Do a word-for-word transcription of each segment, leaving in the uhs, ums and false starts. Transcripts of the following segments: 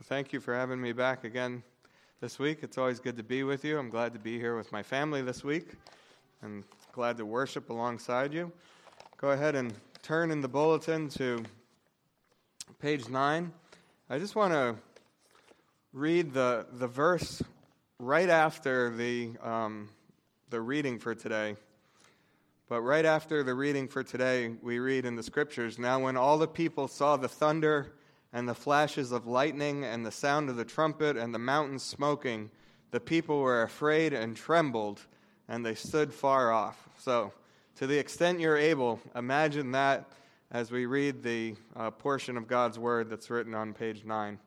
Thank you for having me back again this week. It's always good to be with you. I'm glad to be here with my family this week and glad to worship alongside you. Go ahead and turn in the bulletin to page nine. I just want to read the the verse right after the um, the reading for today. But right after the reading for today, we read in the scriptures, "Now when all the people saw the thunder and the flashes of lightning and the sound of the trumpet and the mountains smoking, the people were afraid and trembled, and they stood far off." So, to the extent you're able, imagine that as we read the uh, portion of God's word that's written on page nine.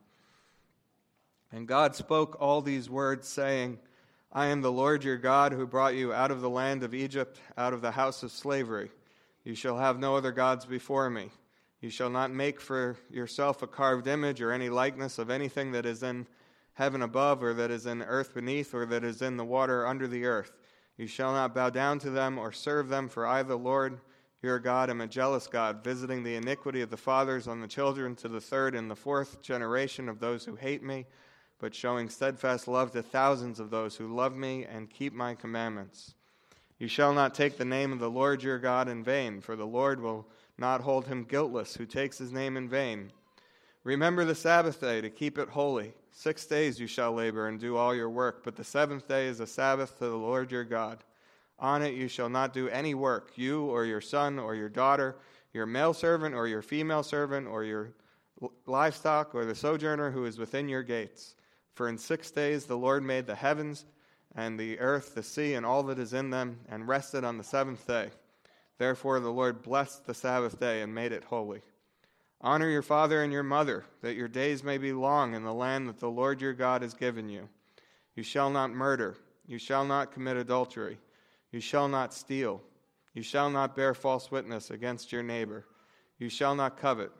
"And God spoke all these words, saying, I am the Lord your God who brought you out of the land of Egypt, out of the house of slavery. You shall have no other gods before me. You shall not make for yourself a carved image or any likeness of anything that is in heaven above, or that is in earth beneath, or that is in the water under the earth. You shall not bow down to them or serve them, for I, the Lord your God, am a jealous God, visiting the iniquity of the fathers on the children to the third and the fourth generation of those who hate me, but showing steadfast love to thousands of those who love me and keep my commandments. You shall not take the name of the Lord your God in vain, for the Lord will not hold him guiltless who takes his name in vain. Remember the Sabbath day to keep it holy. Six days you shall labor and do all your work, but the seventh day is a Sabbath to the Lord your God. On it you shall not do any work, you or your son or your daughter, your male servant or your female servant, or your livestock, or the sojourner who is within your gates. For in six days the Lord made the heavens and the earth, the sea, and all that is in them, and rested on the seventh day. Therefore the Lord blessed the Sabbath day and made it holy. Honor your father and your mother, that your days may be long in the land that the Lord your God has given you. You shall not murder. You shall not commit adultery. You shall not steal. You shall not bear false witness against your neighbor. You shall not covet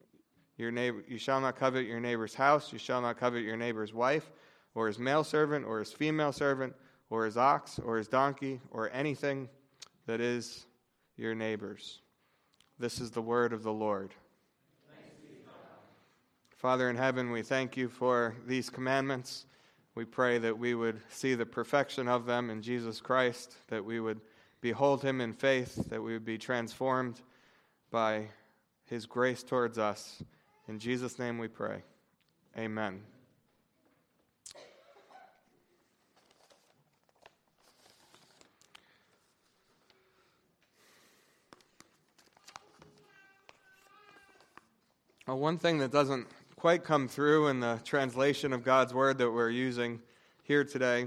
your neighbor. You shall not covet your neighbor's house. You shall not covet your neighbor's wife, or his male servant, or his female servant, or his ox, or his donkey, or anything that is your neighbor's." This is the word of the Lord. Thanks be to God. Father in heaven, we thank you for these commandments. We pray that we would see the perfection of them in Jesus Christ, that we would behold him in faith, that we would be transformed by his grace towards us. In Jesus' name we pray. Amen. Well, one thing that doesn't quite come through in the translation of God's word that we're using here today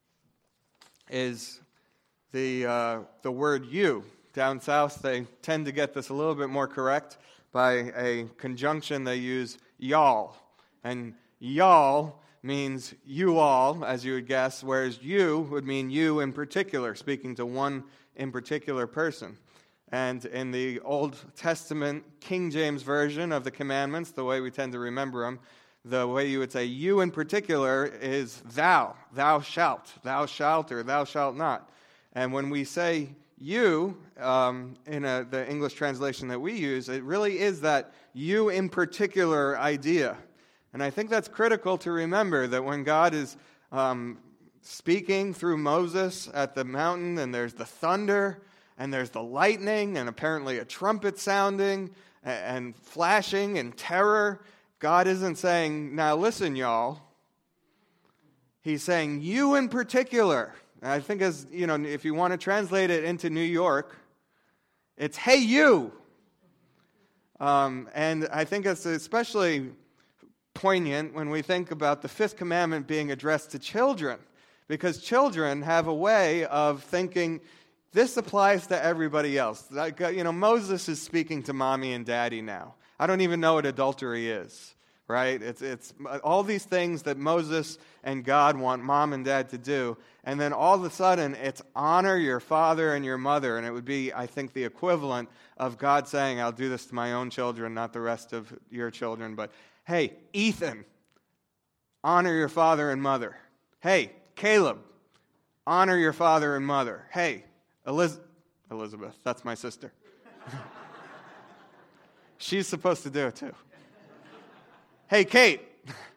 is the uh, the word "you." Down south, they tend to get this a little bit more correct by a conjunction they use, y'all. And y'all means you all, as you would guess, whereas you would mean you in particular, speaking to one in particular person. And in the Old Testament King James Version of the commandments, the way we tend to remember them, the way you would say you in particular is thou, thou shalt, thou shalt, or thou shalt not. And when we say you um, in a, the English translation that we use, it really is that you in particular idea. And I think that's critical to remember, that when God is um, speaking through Moses at the mountain, and there's the thunder, and there's the lightning, and apparently a trumpet sounding, and flashing, and terror. God isn't saying, now listen, y'all. He's saying, you in particular. And I think, as you know, if you want to translate it into New York, it's, hey, you. Um, and I think it's especially poignant when we think about the fifth commandment being addressed to children. Because children have a way of thinking, this applies to everybody else. Like, you know, Moses is speaking to mommy and daddy now. I don't even know what adultery is, right? It's it's all these things that Moses and God want mom and dad to do. And then all of a sudden, it's honor your father and your mother. And it would be, I think, the equivalent of God saying, I'll do this to my own children, not the rest of your children. But, hey, Ethan, honor your father and mother. Hey, Caleb, honor your father and mother. Hey, Eliz- Elizabeth, that's my sister. She's supposed to do it too. Hey, Kate,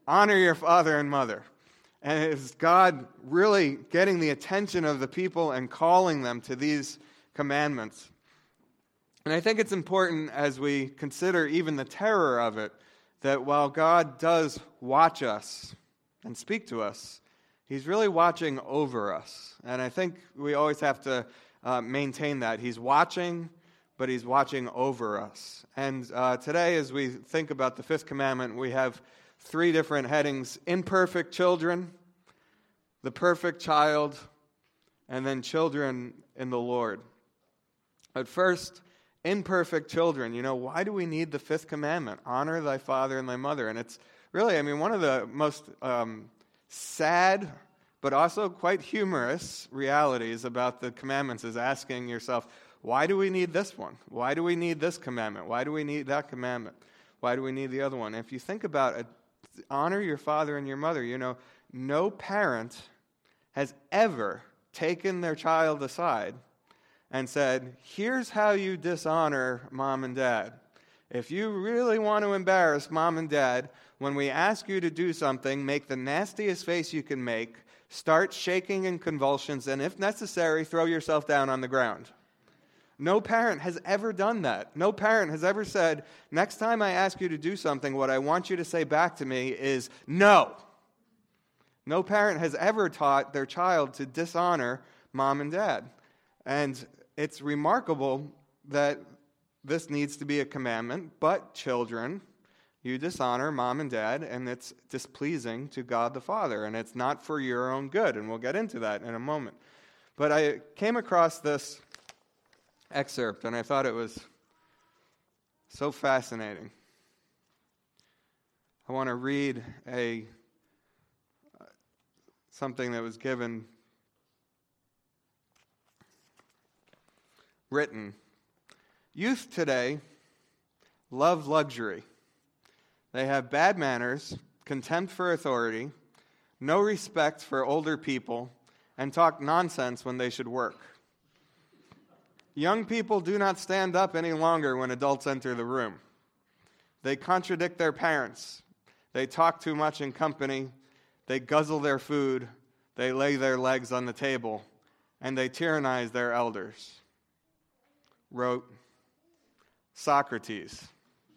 honor your father and mother. And it is God really getting the attention of the people and calling them to these commandments. And I think it's important as we consider even the terror of it, that while God does watch us and speak to us, He's really watching over us. And I think we always have to uh, maintain that. He's watching, but He's watching over us. And uh, today, as we think about the fifth commandment, we have three different headings: imperfect children, the perfect child, and then children in the Lord. But first, imperfect children. You know, why do we need the fifth commandment? Honor thy father and thy mother. And it's really, I mean, one of the most um, sad, but also quite humorous realities about the commandments is asking yourself, why do we need this one? Why do we need this commandment? Why do we need that commandment? Why do we need the other one? If you think about it, honor your father and your mother. You know, no parent has ever taken their child aside and said, here's how you dishonor mom and dad. If you really want to embarrass mom and dad, when we ask you to do something, make the nastiest face you can make, start shaking in convulsions, and if necessary, throw yourself down on the ground. No parent has ever done that. No parent has ever said, next time I ask you to do something, what I want you to say back to me is no. No parent has ever taught their child to dishonor mom and dad. And it's remarkable that this needs to be a commandment, but children, you dishonor mom and dad, and it's displeasing to God the Father, and it's not for your own good, and we'll get into that in a moment. But I came across this excerpt, and I thought it was so fascinating. I want to read a something that was given, written. Youth today love luxury. They have bad manners, contempt for authority, no respect for older people, and talk nonsense when they should work. Young people do not stand up any longer when adults enter the room. They contradict their parents. They talk too much in company. They guzzle their food. They lay their legs on the table. And they tyrannize their elders. Wrote Socrates.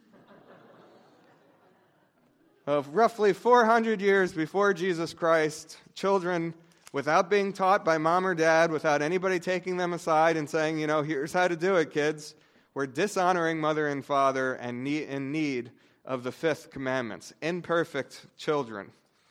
Of roughly four hundred years before Jesus Christ, children, without being taught by mom or dad, without anybody taking them aside and saying, you know, here's how to do it, kids, were dishonoring mother and father and in need of the fifth commandments. Imperfect children.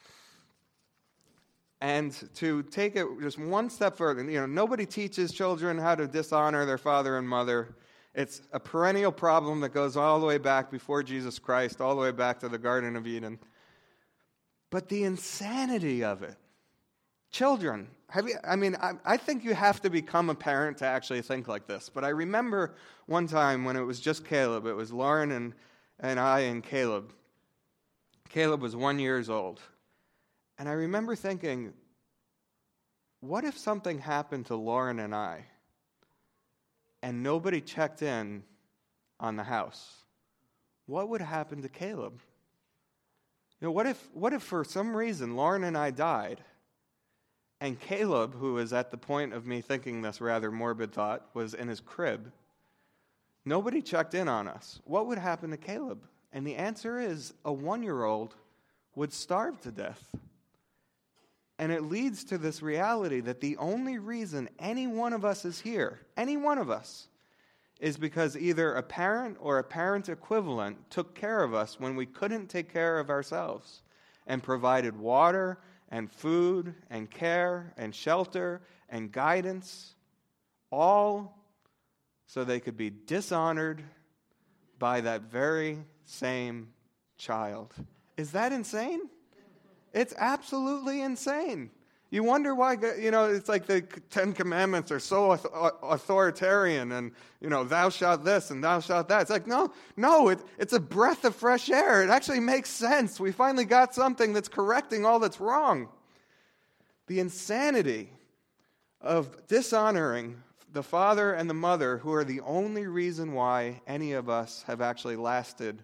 And to take it just one step further, you know, nobody teaches children how to dishonor their father and mother. It's a perennial problem that goes all the way back before Jesus Christ, all the way back to the Garden of Eden. But the insanity of it. Children, have you, I mean, I, I think you have to become a parent to actually think like this. But I remember one time when it was just Caleb. It was Lauren and, and I and Caleb. Caleb was one years old. And I remember thinking, what if something happened to Lauren and I, and nobody checked in on the house? What would happen to Caleb? You know, what if what if for some reason Lauren and I died, and Caleb, who was at the point of me thinking this rather morbid thought, was in his crib? Nobody checked in on us. What would happen to Caleb? And the answer is a one-year-old would starve to death. And it leads to this reality that the only reason any one of us is here, any one of us, is because either a parent or a parent equivalent took care of us when we couldn't take care of ourselves and provided water and food and care and shelter and guidance, all so they could be dishonored by that very same child. Is that insane? It's absolutely insane. You wonder why, you know, it's like the Ten Commandments are so authoritarian and, you know, thou shalt this and thou shalt that. It's like, no, no, it, it's a breath of fresh air. It actually makes sense. We finally got something that's correcting all that's wrong. The insanity of dishonoring the father and the mother, who are the only reason why any of us have actually lasted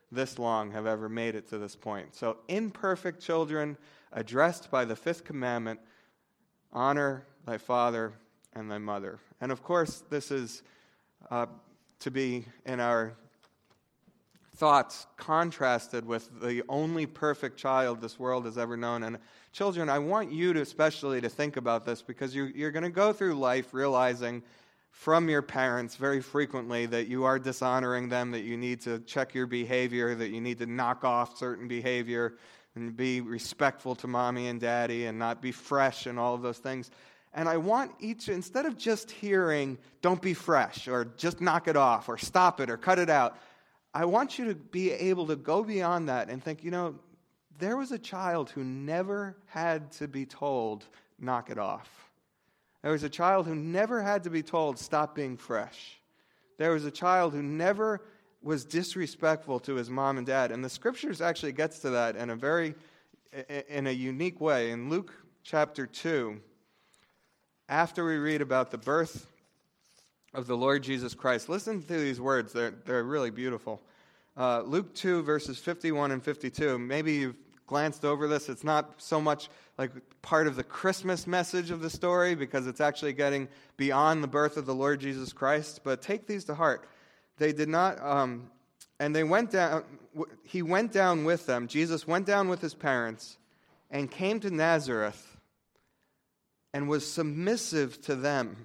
this long have ever made it to this point. So imperfect children addressed by the fifth commandment, honor thy father and thy mother. And of course, this is uh, to be in our thoughts contrasted with the only perfect child this world has ever known. And children, I want you to especially to think about this, because you, you're going to go through life realizing from your parents very frequently that you are dishonoring them, that you need to check your behavior, that you need to knock off certain behavior and be respectful to mommy and daddy and not be fresh and all of those things. And I want each, instead of just hearing, don't be fresh, or just knock it off, or stop it, or cut it out, I want you to be able to go beyond that and think, you know, there was a child who never had to be told, knock it off. There was a child who never had to be told, stop being fresh. There was a child who never was disrespectful to his mom and dad. And the scriptures actually gets to that in a very, in a unique way. In Luke chapter two, after we read about the birth of the Lord Jesus Christ, listen to these words. They're, they're really beautiful. Uh, Luke two, verses fifty-one and fifty-two. Maybe you've glanced over this. It's not so much like part of the Christmas message of the story, because it's actually getting beyond the birth of the Lord Jesus Christ. But take these to heart. They did not, um, and they went down, he went down with them. Jesus went down with his parents and came to Nazareth and was submissive to them.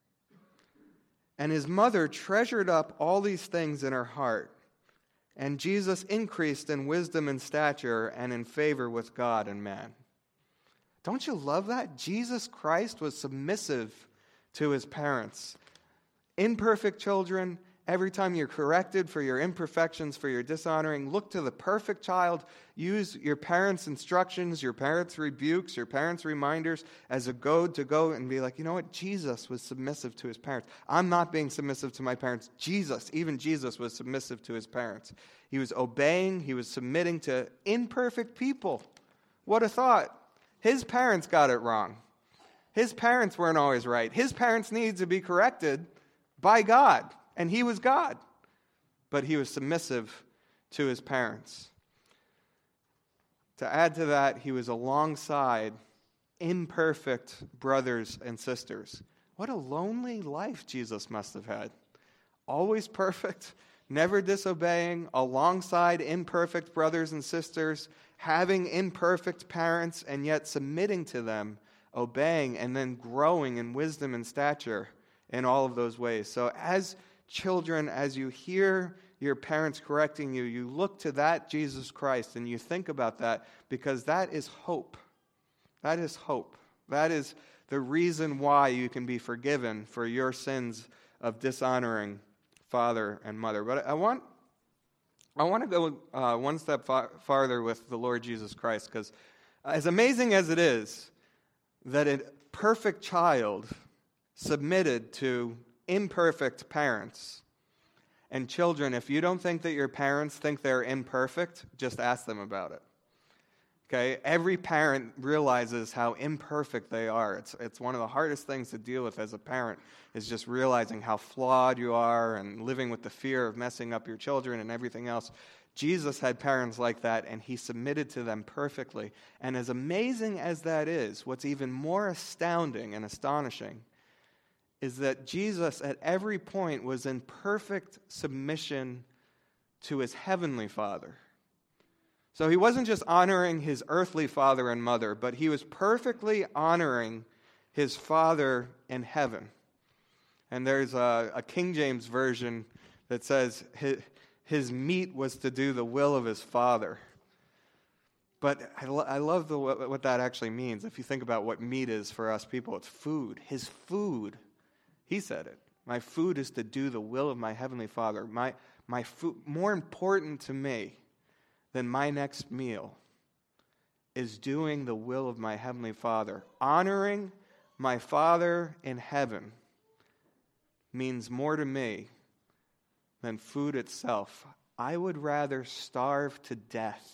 And his mother treasured up all these things in her heart. And Jesus increased in wisdom and stature and in favor with God and man. Don't you love that? Jesus Christ was submissive to his parents. Imperfect children, every time you're corrected for your imperfections, for your dishonoring, look to the perfect child. Use your parents' instructions, your parents' rebukes, your parents' reminders as a goad to go and be like, you know what? Jesus was submissive to his parents. I'm not being submissive to my parents. Jesus, even Jesus was submissive to his parents. He was obeying, he was submitting to imperfect people. What a thought. His parents got it wrong. His parents weren't always right. His parents needed to be corrected by God. And he was God, but he was submissive to his parents. To add to that, he was alongside imperfect brothers and sisters. What a lonely life Jesus must have had. Always perfect, never disobeying, alongside imperfect brothers and sisters, having imperfect parents, and yet submitting to them, obeying, and then growing in wisdom and stature in all of those ways. So as children, as you hear your parents correcting you, you look to that Jesus Christ and you think about that, because that is hope. That is hope. That is the reason why you can be forgiven for your sins of dishonoring father and mother. But I want I want to go uh, one step fa- farther with the Lord Jesus Christ, because as amazing as it is that a perfect child submitted to imperfect parents. And children, if you don't think that your parents think they're imperfect, just ask them about it. Okay? Every parent realizes how imperfect they are. It's it's one of the hardest things to deal with as a parent, is just realizing how flawed you are and living with the fear of messing up your children and everything else. Jesus had parents like that, and he submitted to them perfectly. And as amazing as that is, what's even more astounding and astonishing is that Jesus at every point was in perfect submission to his heavenly Father. So he wasn't just honoring his earthly father and mother, but he was perfectly honoring his Father in heaven. And there's a, a King James version that says his, his meat was to do the will of his Father. But I, lo- I love the, what that actually means. If you think about what meat is for us people, it's food. His food. He said it. My food is to do the will of my heavenly Father. My my food, more important to me than my next meal, is doing the will of my heavenly Father. Honoring my Father in heaven means more to me than food itself. I would rather starve to death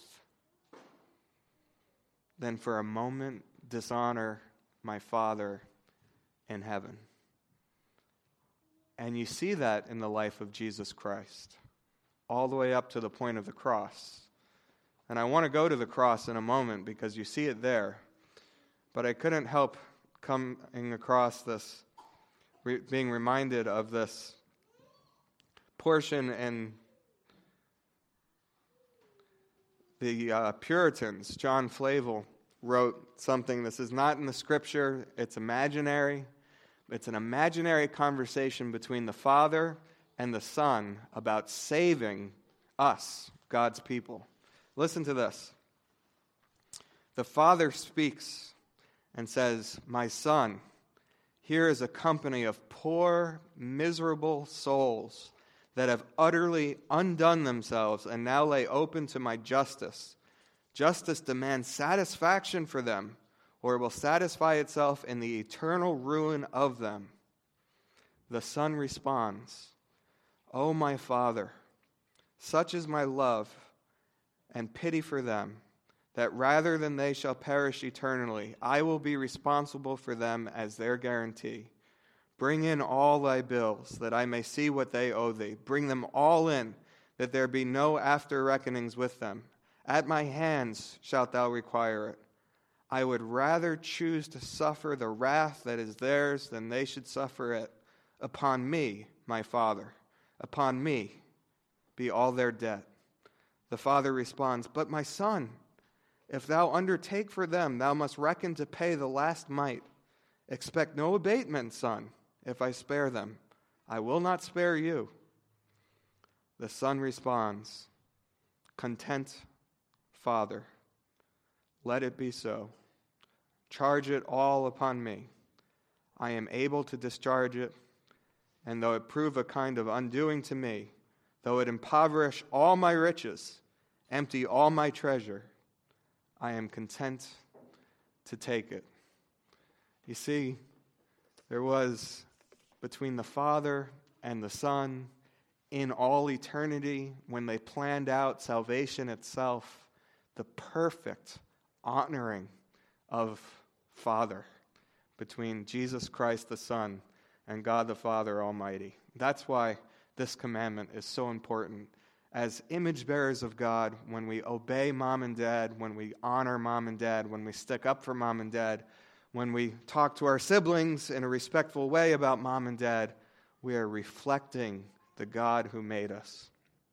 than for a moment dishonor my Father in heaven. And you see that in the life of Jesus Christ. all the way up to the point of the cross. And I want to go to the cross in a moment because you see it there. But I couldn't help coming across this, re- being reminded of this portion in the uh, Puritans. John Flavel wrote something. This is not in the scripture. It's imaginary. It's an imaginary conversation between the Father and the Son about saving us, God's people. Listen to this. The Father speaks and says, "My Son, here is a company of poor, miserable souls that have utterly undone themselves and now lay open to my justice. Justice demands satisfaction for them, or it will satisfy itself in the eternal ruin of them." The Son responds, "O my Father, such is my love and pity for them, that rather than they shall perish eternally, I will be responsible for them as their guarantee. Bring in all thy bills, that I may see what they owe thee. Bring them all in, that there be no after reckonings with them. At my hands shalt thou require it. I would rather choose to suffer the wrath that is theirs than they should suffer it. Upon me, my Father, upon me be all their debt." The Father responds, "But my Son, if thou undertake for them, thou must reckon to pay the last mite. Expect no abatement, Son, if I spare them. I will not spare you." The Son responds, "Content, Father, let it be so. Charge it all upon me. I am able to discharge it, and though it prove a kind of undoing to me, though it impoverish all my riches, empty all my treasure, I am content to take it." You see, there was between the Father and the Son in all eternity, when they planned out salvation itself, the perfect honoring of Father between Jesus Christ the Son and God the Father Almighty. That's why this commandment is so important. As image bearers of God, when we obey mom and dad, when we honor mom and dad, when we stick up for mom and dad, when we talk to our siblings in a respectful way about mom and dad, we are reflecting the God who made us.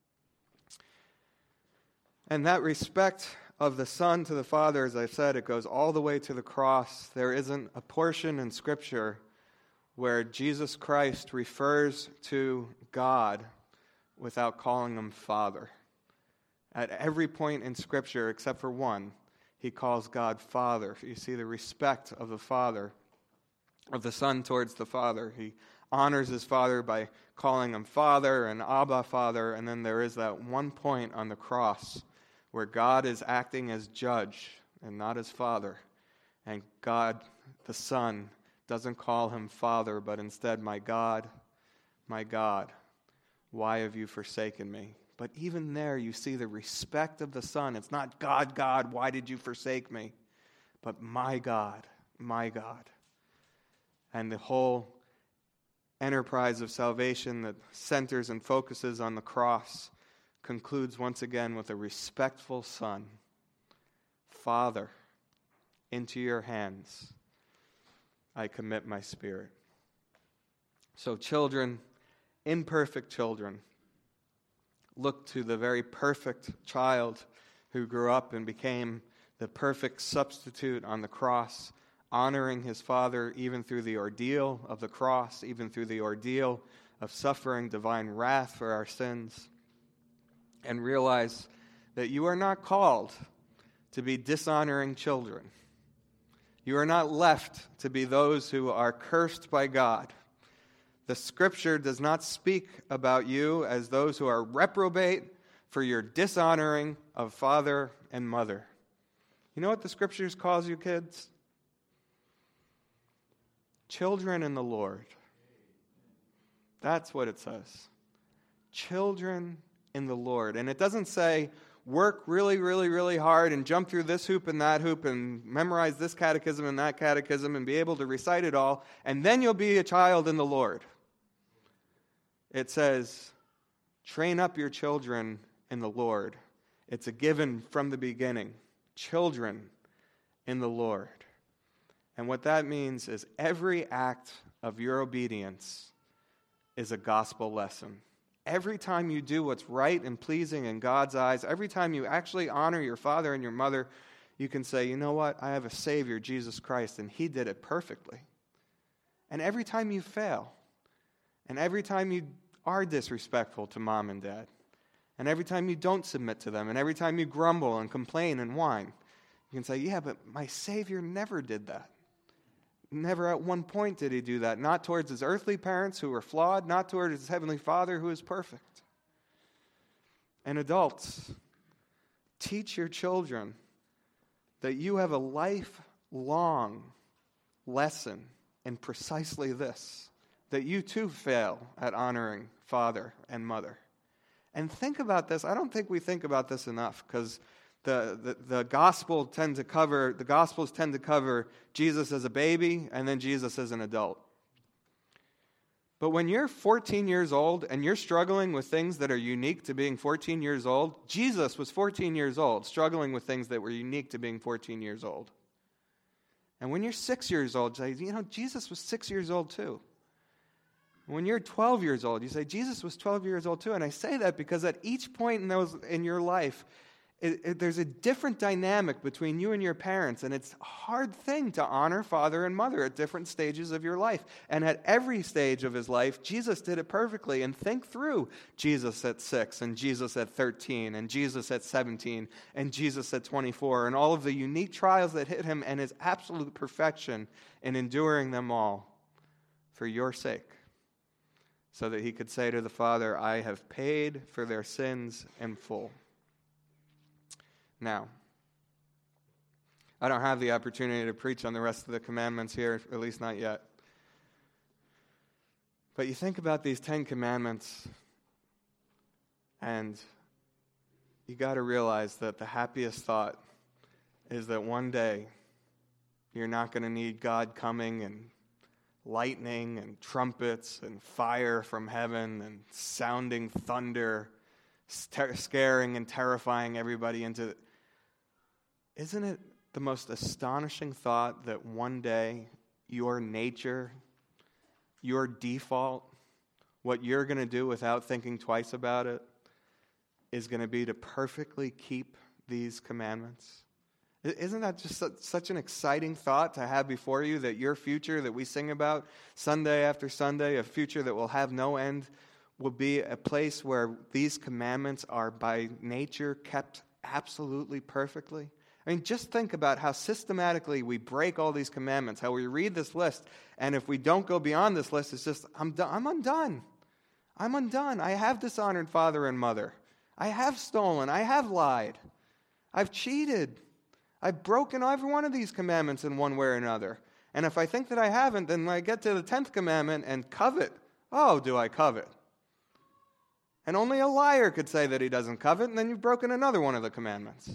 And that respect of the Son to the Father, as I've said, it goes all the way to the cross. There isn't a portion in Scripture where Jesus Christ refers to God without calling him Father. At every point in Scripture, except for one, he calls God Father. You see the respect of the Father, of the Son towards the Father. He honors his Father by calling him Father and Abba, Father, and then there is that one point on the cross where God is acting as judge and not as Father, and God, the Son, doesn't call him Father, but instead, "My God, my God, why have you forsaken me?" But even there, you see the respect of the Son. It's not, "God, God, why did you forsake me?" But "My God, my God." And the whole enterprise of salvation that centers and focuses on the cross concludes once again with a respectful Son. "Father, into your hands I commit my spirit." So children, imperfect children, look to the very perfect child who grew up and became the perfect substitute on the cross, honoring his Father even through the ordeal of the cross, even through the ordeal of suffering divine wrath for our sins. And realize that you are not called to be dishonoring children. You are not left to be those who are cursed by God. The Scripture does not speak about you as those who are reprobate for your dishonoring of father and mother. You know what the Scriptures calls you, kids? Children in the Lord. That's what it says. Children in the Lord. And it doesn't say, work really, really, really hard and jump through this hoop and that hoop and memorize this catechism and that catechism and be able to recite it all, and then you'll be a child in the Lord. It says, Train up your children in the Lord. It's a given from the beginning. Children in the Lord. And what that means is every act of your obedience is a gospel lesson. Every time you do what's right and pleasing in God's eyes, every time you actually honor your father and your mother, you can say, you know what? I have a Savior, Jesus Christ, and He did it perfectly. And every time you fail, and every time you are disrespectful to mom and dad, and every time you don't submit to them, and every time you grumble and complain and whine, you can say, yeah, but my Savior never did that. Never at one point did He do that. Not towards His earthly parents who were flawed, not towards His heavenly Father who is perfect. And adults, teach your children that you have a lifelong lesson in precisely this, that you too fail at honoring father and mother. And think about this. I don't think we think about this enough, because the, the, the gospel tend to cover, the gospels tend to cover Jesus as a baby and then Jesus as an adult. But when you're fourteen years old and you're struggling with things that are unique to being fourteen years old, Jesus was fourteen years old, struggling with things that were unique to being fourteen years old. And when you're six years old, you say, you know, Jesus was six years old too. When you're twelve years old, you say, Jesus was twelve years old too. And I say that because at each point in those in your life, It, it, there's a different dynamic between you and your parents, and it's a hard thing to honor father and mother at different stages of your life. And at every stage of His life, Jesus did it perfectly. And think through Jesus at six, and Jesus at thirteen, and Jesus at seventeen, and Jesus at twenty-four, and all of the unique trials that hit Him, and His absolute perfection in enduring them all for your sake, so that He could say to the Father, I have paid for their sins in full. Now, I don't have the opportunity to preach on the rest of the commandments here, at least not yet. But you think about these Ten Commandments, and you got to realize that the happiest thought is that one day you're not going to need God coming and lightning and trumpets and fire from heaven and sounding thunder, scaring and terrifying everybody into. Isn't it the most astonishing thought that one day your nature, your default, what you're going to do without thinking twice about it, is going to be to perfectly keep these commandments? Isn't that just such an exciting thought to have before you, that your future that we sing about Sunday after Sunday, a future that will have no end, will be a place where these commandments are by nature kept absolutely perfectly? I mean, just think about how systematically we break all these commandments, how we read this list, and if we don't go beyond this list, it's just, I'm done. I'm undone. I'm undone. I have dishonored father and mother. I have stolen. I have lied. I've cheated. I've broken every one of these commandments in one way or another. And if I think that I haven't, then I get to the tenth commandment and covet. Oh, do I covet? And only a liar could say that he doesn't covet, and then you've broken another one of the commandments.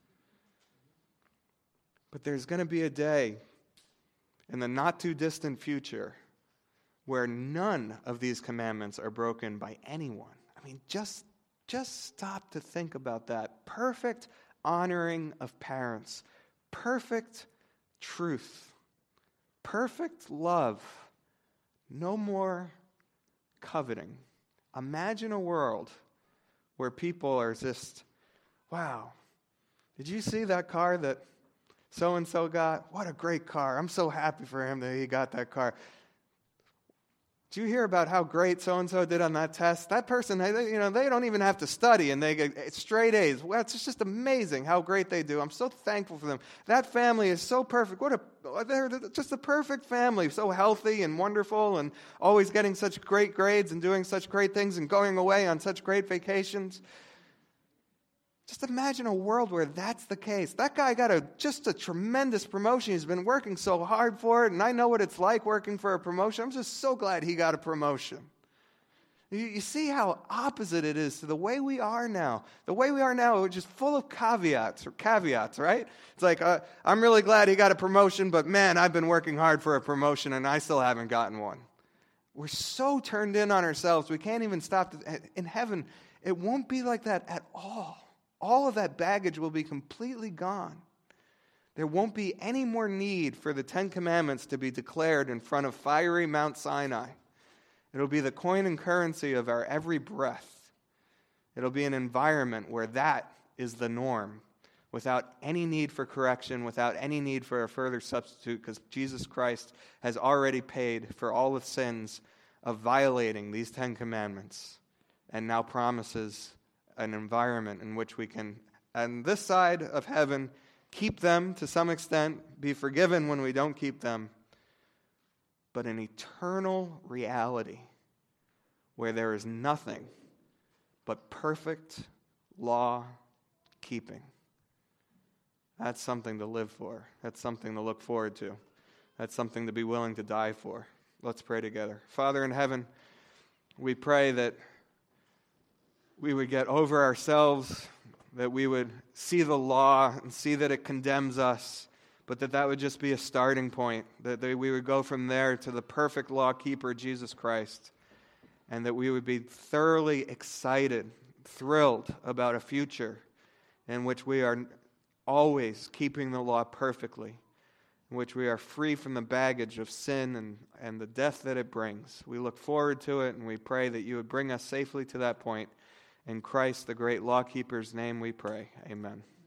But there's going to be a day in the not-too-distant future where none of these commandments are broken by anyone. I mean, just, just stop to think about that. Perfect honoring of parents. Perfect truth. Perfect love. No more coveting. Imagine a world where people are just, wow, did you see that car that so-and-so got? What a great car. I'm so happy for him that he got that car. Did you hear about how great so-and-so did on that test? That person, they, you know, they don't even have to study, and they get straight A's. Well, it's just amazing how great they do. I'm so thankful for them. That family is so perfect. What a, they're just a perfect family, so healthy and wonderful, and always getting such great grades and doing such great things and going away on such great vacations. Just imagine a world where that's the case. That guy got a just a tremendous promotion. He's been working so hard for it, and I know what it's like working for a promotion. I'm just so glad he got a promotion. You, you see how opposite it is to the way we are now. The way we are now is just full of caveats, or caveats, right? It's like, uh, I'm really glad he got a promotion, but man, I've been working hard for a promotion, and I still haven't gotten one. We're so turned in on ourselves, we can't even stop. To, in heaven, it won't be like that at all. All of that baggage will be completely gone. There won't be any more need for the Ten Commandments to be declared in front of fiery Mount Sinai. It'll be the coin and currency of our every breath. It'll be an environment where that is the norm, without any need for correction, without any need for a further substitute, because Jesus Christ has already paid for all the sins of violating these Ten Commandments, and now promises an environment in which we can, on this side of heaven, keep them to some extent, be forgiven when we don't keep them, but an eternal reality where there is nothing but perfect law keeping. That's something to live for. That's something to look forward to. That's something to be willing to die for. Let's pray together. Father in heaven, we pray that we would get over ourselves, that we would see the law and see that it condemns us, but that that would just be a starting point, that we would go from there to the perfect law keeper, Jesus Christ, and that we would be thoroughly excited, thrilled about a future in which we are always keeping the law perfectly, in which we are free from the baggage of sin and, and the death that it brings. We look forward to it, and we pray that you would bring us safely to that point. In Christ, the great lawkeeper's name, we pray. Amen.